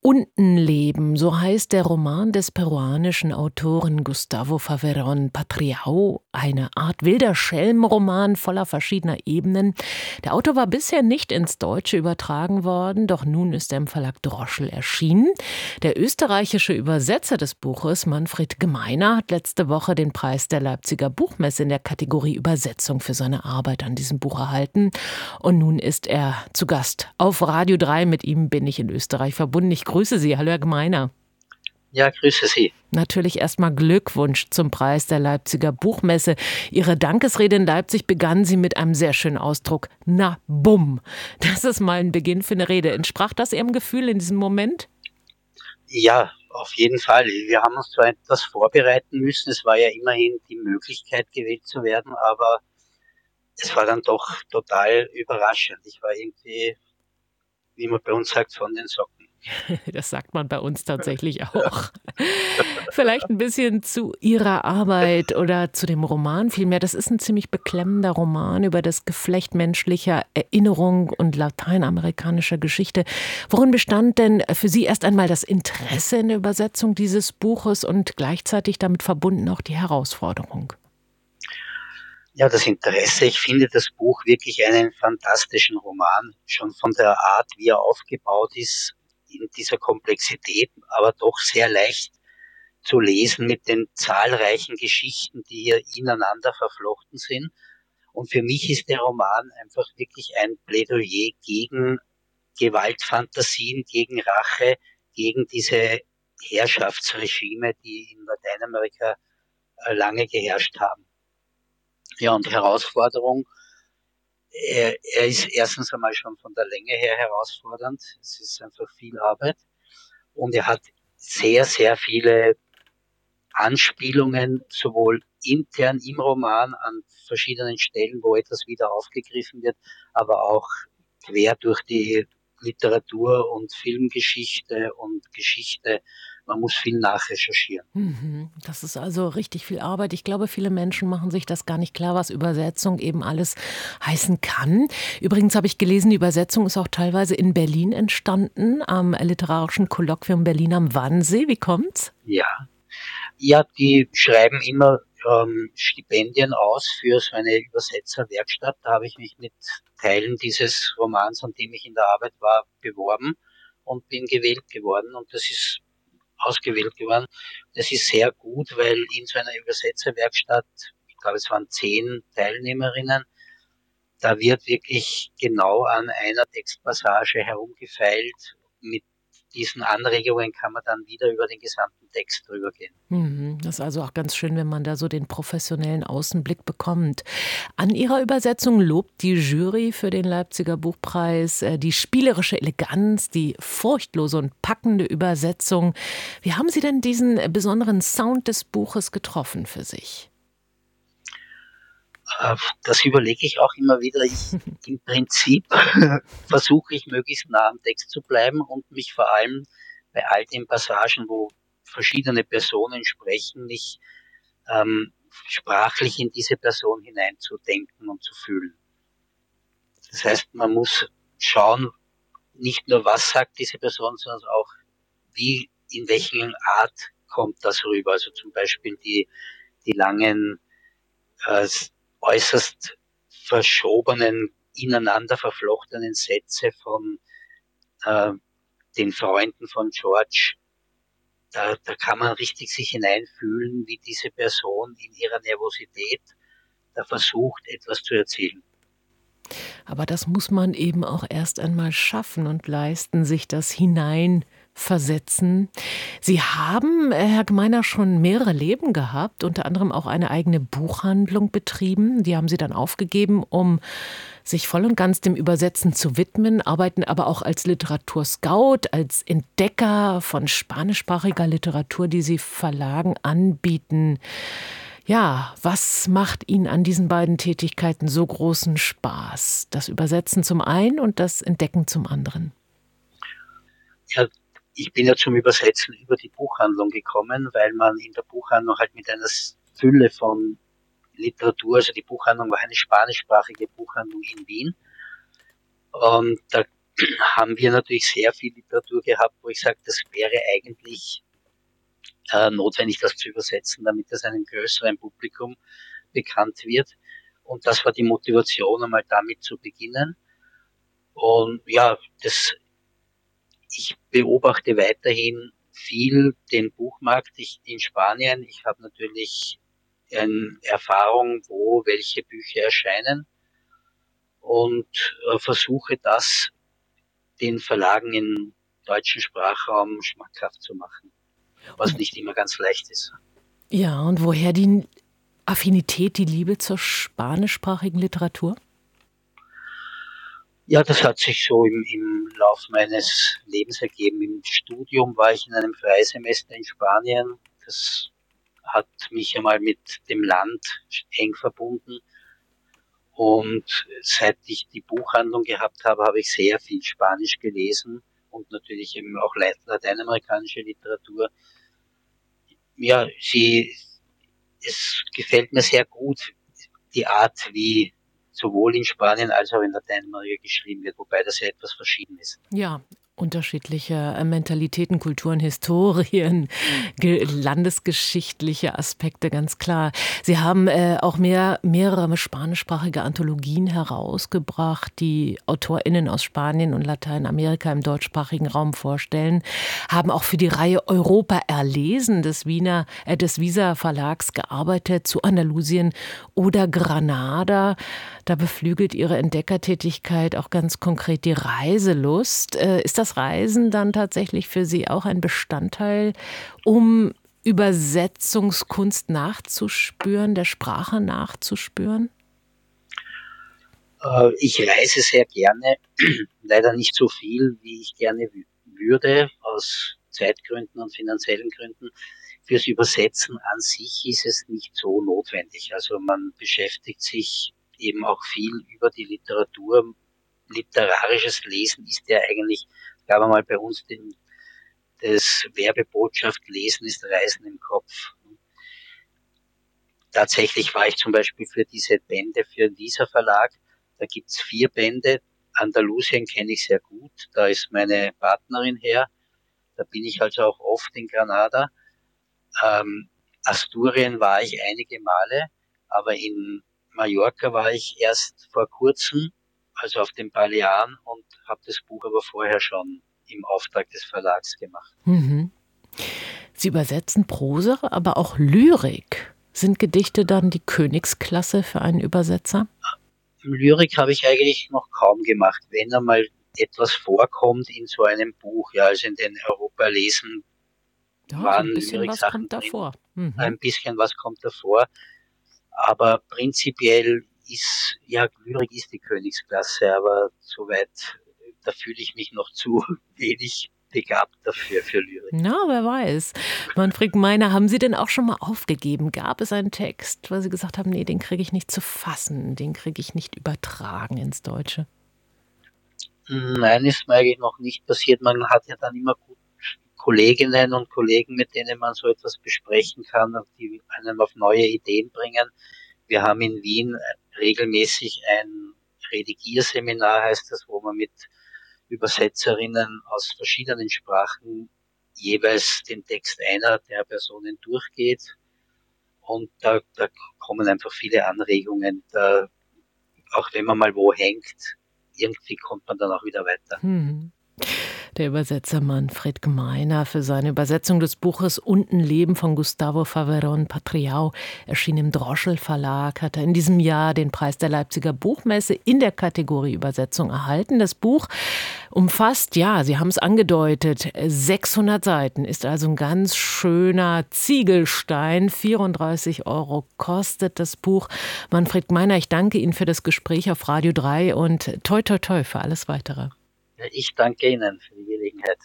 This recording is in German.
Unten leben, so heißt der Roman des peruanischen Autoren Gustavo Faverón Patriao, eine Art wilder Schelmenroman voller verschiedener Ebenen. Der Autor war bisher nicht ins Deutsche übertragen worden, doch nun ist er im Verlag Droschel erschienen. Der österreichische Übersetzer des Buches, Manfred Gemeiner, hat letzte Woche den Preis der Leipziger Buchmesse in der Kategorie Übersetzung für seine Arbeit an diesem Buch erhalten. Und nun ist er zu Gast auf Radio 3. Mit ihm bin ich in Österreich verbunden. Ich grüße Sie. Hallo, Herr Gemeiner. Ja, grüße Sie. Natürlich erstmal Glückwunsch zum Preis der Leipziger Buchmesse. Ihre Dankesrede in Leipzig begann Sie mit einem sehr schönen Ausdruck. Na, bumm. Das ist mal ein Beginn für eine Rede. Entsprach das Ihrem Gefühl in diesem Moment? Ja, auf jeden Fall. Wir haben uns zwar etwas vorbereiten müssen. Es war ja immerhin die Möglichkeit, gewählt zu werden, aber es war dann doch total überraschend. Ich war irgendwie, wie man bei uns sagt, von den Socken. Das sagt man bei uns tatsächlich auch. Vielleicht ein bisschen zu Ihrer Arbeit oder zu dem Roman vielmehr. Das ist ein ziemlich beklemmender Roman über das Geflecht menschlicher Erinnerung und lateinamerikanischer Geschichte. Worin bestand denn für Sie erst einmal das Interesse in der Übersetzung dieses Buches und gleichzeitig damit verbunden auch die Herausforderung? Ja, das Interesse. Ich finde das Buch wirklich einen fantastischen Roman. Schon von der Art, wie er aufgebaut ist, in dieser Komplexität, aber doch sehr leicht zu lesen mit den zahlreichen Geschichten, die hier ineinander verflochten sind. Und für mich ist der Roman einfach wirklich ein Plädoyer gegen Gewaltfantasien, gegen Rache, gegen diese Herrschaftsregime, die in Lateinamerika lange geherrscht haben. Ja, und Herausforderung, er ist erstens einmal schon von der Länge her herausfordernd. Es ist einfach viel Arbeit. Und er hat sehr, sehr viele Anspielungen, sowohl intern im Roman an verschiedenen Stellen, wo etwas wieder aufgegriffen wird, aber auch quer durch die Literatur- und Filmgeschichte und Geschichte. Man muss viel nachrecherchieren. Das ist also richtig viel Arbeit. Ich glaube, viele Menschen machen sich das gar nicht klar, was Übersetzung eben alles heißen kann. Übrigens habe ich gelesen, die Übersetzung ist auch teilweise in Berlin entstanden, am literarischen Kolloquium Berlin am Wannsee. Wie kommt's? Ja, die schreiben immer Stipendien aus für so eine Übersetzerwerkstatt. Da habe ich mich mit Teilen dieses Romans, an dem ich in der Arbeit war, beworben und bin gewählt geworden. Und das ist ausgewählt geworden. Das ist sehr gut, weil in so einer Übersetzerwerkstatt, ich glaube, es waren 10 Teilnehmerinnen, da wird wirklich genau an einer Textpassage herumgefeilt. Mit diesen Anregungen kann man dann wieder über den gesamten Text drüber gehen. Das ist also auch ganz schön, wenn man da so den professionellen Außenblick bekommt. An Ihrer Übersetzung lobt die Jury für den Leipziger Buchpreis die spielerische Eleganz, die furchtlose und packende Übersetzung. Wie haben Sie denn diesen besonderen Sound des Buches getroffen für sich? Das überlege ich auch immer wieder. Im Prinzip versuche ich möglichst nah am Text zu bleiben und mich vor allem bei all den Passagen, wo verschiedene Personen sprechen, mich sprachlich in diese Person hineinzudenken und zu fühlen. Das heißt, man muss schauen, nicht nur was sagt diese Person, sondern auch wie, in welcher Art kommt das rüber. Also zum Beispiel die langen, äußerst verschobenen, ineinander verflochtenen Sätze von äh, den Freunden von George. Da kann man richtig sich hineinfühlen, wie diese Person in ihrer Nervosität da versucht, etwas zu erzählen. Aber das muss man eben auch erst einmal schaffen und leisten, sich das hineinversetzen. Sie haben, Herr Gemeiner, schon mehrere Leben gehabt, unter anderem auch eine eigene Buchhandlung betrieben. Die haben Sie dann aufgegeben, um sich voll und ganz dem Übersetzen zu widmen, arbeiten aber auch als Literaturscout, als Entdecker von spanischsprachiger Literatur, die Sie Verlagen anbieten. Ja, was macht Ihnen an diesen beiden Tätigkeiten so großen Spaß? Das Übersetzen zum einen und das Entdecken zum anderen. Ja, ich bin ja zum Übersetzen über die Buchhandlung gekommen, weil man in der Buchhandlung halt mit einer Fülle von Literatur, also die Buchhandlung war eine spanischsprachige Buchhandlung in Wien, und da haben wir natürlich sehr viel Literatur gehabt, wo ich sage, das wäre eigentlich notwendig, das zu übersetzen, damit das einem größeren Publikum bekannt wird. Und das war die Motivation, einmal damit zu beginnen. Und ja, ich beobachte weiterhin viel den Buchmarkt in Spanien. Ich habe natürlich eine Erfahrung, wo welche Bücher erscheinen und versuche das den Verlagen im deutschen Sprachraum schmackhaft zu machen, was Und, nicht immer ganz leicht ist. ja, und woher die Affinität, die Liebe zur spanischsprachigen Literatur? Ja, das hat sich so im Lauf meines Lebens ergeben. Im Studium war ich in einem Freisemester in Spanien. Das hat mich einmal mit dem Land eng verbunden. Und seit ich die Buchhandlung gehabt habe, habe ich sehr viel Spanisch gelesen und natürlich eben auch lateinamerikanische Literatur. Ja, es gefällt mir sehr gut, die Art, wie sowohl in Spanien als auch in Lateinamerika geschrieben wird, wobei das ja etwas verschieden ist. Ja, unterschiedliche Mentalitäten, Kulturen, Historien, landesgeschichtliche Aspekte, ganz klar. Sie haben auch mehrere spanischsprachige Anthologien herausgebracht, die AutorInnen aus Spanien und Lateinamerika im deutschsprachigen Raum vorstellen, haben auch für die Reihe Europa erlesen des Visa Verlags gearbeitet, zu Andalusien oder Granada. Da beflügelt Ihre Entdeckertätigkeit auch ganz konkret die Reiselust. Ist das Reisen dann tatsächlich für Sie auch ein Bestandteil, um Übersetzungskunst nachzuspüren, der Sprache nachzuspüren? Ich reise sehr gerne, leider nicht so viel, wie ich gerne würde, aus Zeitgründen und finanziellen Gründen. Fürs Übersetzen an sich ist es nicht so notwendig. Also man beschäftigt sich eben auch viel über die Literatur. Literarisches Lesen ist ja eigentlich, sagen wir mal, bei uns das Werbebotschaft Lesen ist Reisen im Kopf. Tatsächlich war ich zum Beispiel für diese Bände für den Visa Verlag. Da gibt's 4 Bände. Andalusien kenne ich sehr gut. Da ist meine Partnerin her. Da bin ich also auch oft in Granada. Asturien war ich einige Male, aber in Mallorca war ich erst vor kurzem, also auf den Balearen, und habe das Buch aber vorher schon im Auftrag des Verlags gemacht. Mhm. Sie übersetzen Prosa, aber auch Lyrik. Sind Gedichte dann die Königsklasse für einen Übersetzer? Lyrik habe ich eigentlich noch kaum gemacht, wenn einmal etwas vorkommt in so einem Buch. Ja, also in den Europa-Lesen Ja, so waren ein bisschen was Lyrik-Sachen kommt drin, davor. Mhm. ein bisschen was kommt davor, aber prinzipiell ist, ja, Lyrik ist die Königsklasse, aber soweit, da fühle ich mich noch zu wenig begabt dafür, für Lyrik. Na, wer weiß. Manfred Meiner, haben Sie denn auch schon mal aufgegeben? Gab es einen Text, weil Sie gesagt haben, nee, den kriege ich nicht zu fassen, den kriege ich nicht übertragen ins Deutsche? Nein, ist mir eigentlich noch nicht passiert. Man hat ja dann immer gut Kolleginnen und Kollegen, mit denen man so etwas besprechen kann und die einen auf neue Ideen bringen. Wir haben in Wien regelmäßig ein Redigierseminar, heißt das, wo man mit Übersetzerinnen aus verschiedenen Sprachen jeweils den Text einer der Personen durchgeht. Und da kommen einfach viele Anregungen. Auch wenn man mal wo hängt, irgendwie kommt man dann auch wieder weiter. Der Übersetzer Manfred Gmeiner für seine Übersetzung des Buches Untenleben von Gustavo Faverón Patriao erschien im Droschel Verlag, hat er in diesem Jahr den Preis der Leipziger Buchmesse in der Kategorie Übersetzung erhalten. Das Buch umfasst, ja, Sie haben es angedeutet, 600 Seiten, ist also ein ganz schöner Ziegelstein. 34 € kostet das Buch. Manfred Gmeiner, ich danke Ihnen für das Gespräch auf Radio 3 und toi toi toi für alles Weitere. Ich danke Ihnen für die Gelegenheit.